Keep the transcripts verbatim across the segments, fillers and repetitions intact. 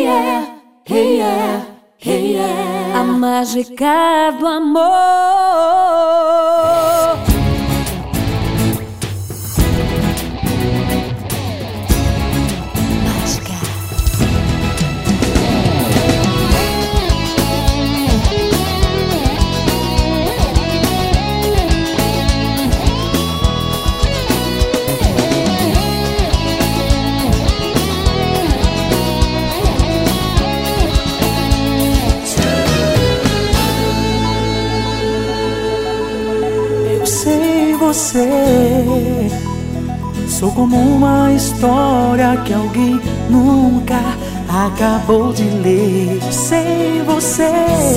yeah, hey yeah, hey yeah. A mágica do amor. Mágica. Sei você, sou como uma história que alguém nunca acabou de ler. Sei você,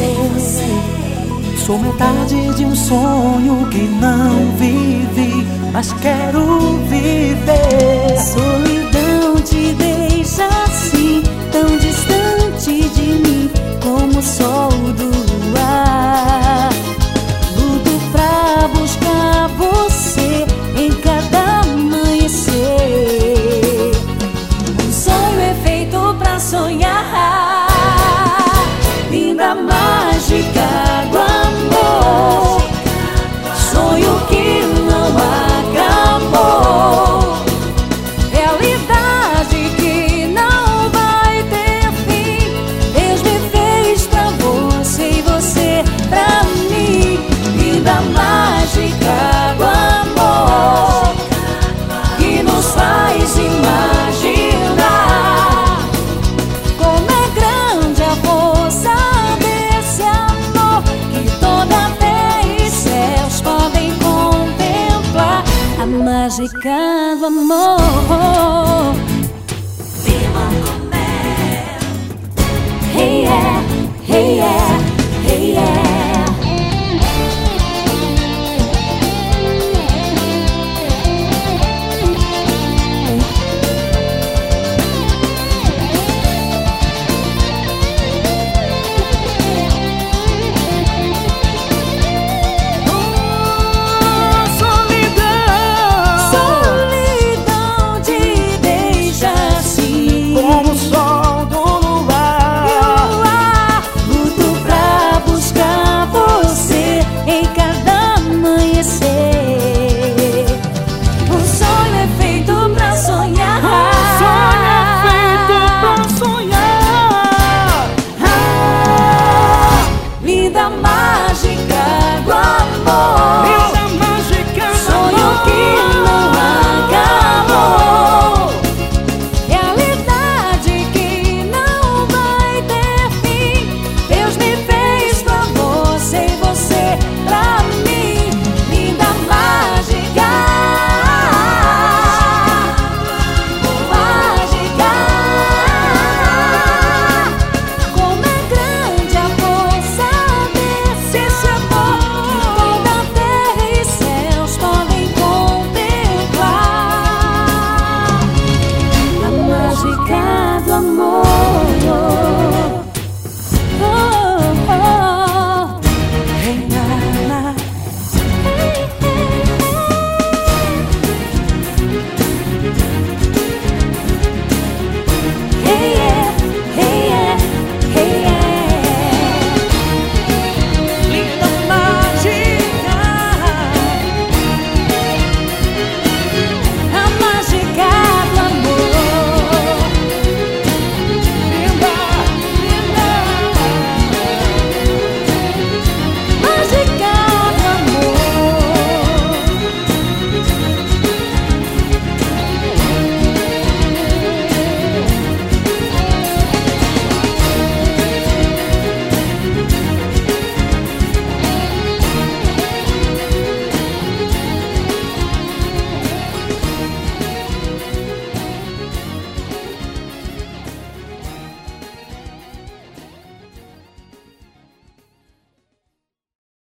sou metade de um sonho que não vivi, mas quero viver. Solidão te deixa assim, tão distante de mim, como o sol do luar. Luto pra buscar você em cada amanhecer. Um sonho é feito pra sonhar. Linda mágica do amor, sonho que não acabou, realidade que não vai ter fim. Deus me fez pra você e você pra mim. Linda mágica do amor, que nos faz imaginar como é grande a força desse amor, que toda terra e céus podem contemplar. A mágica do amor.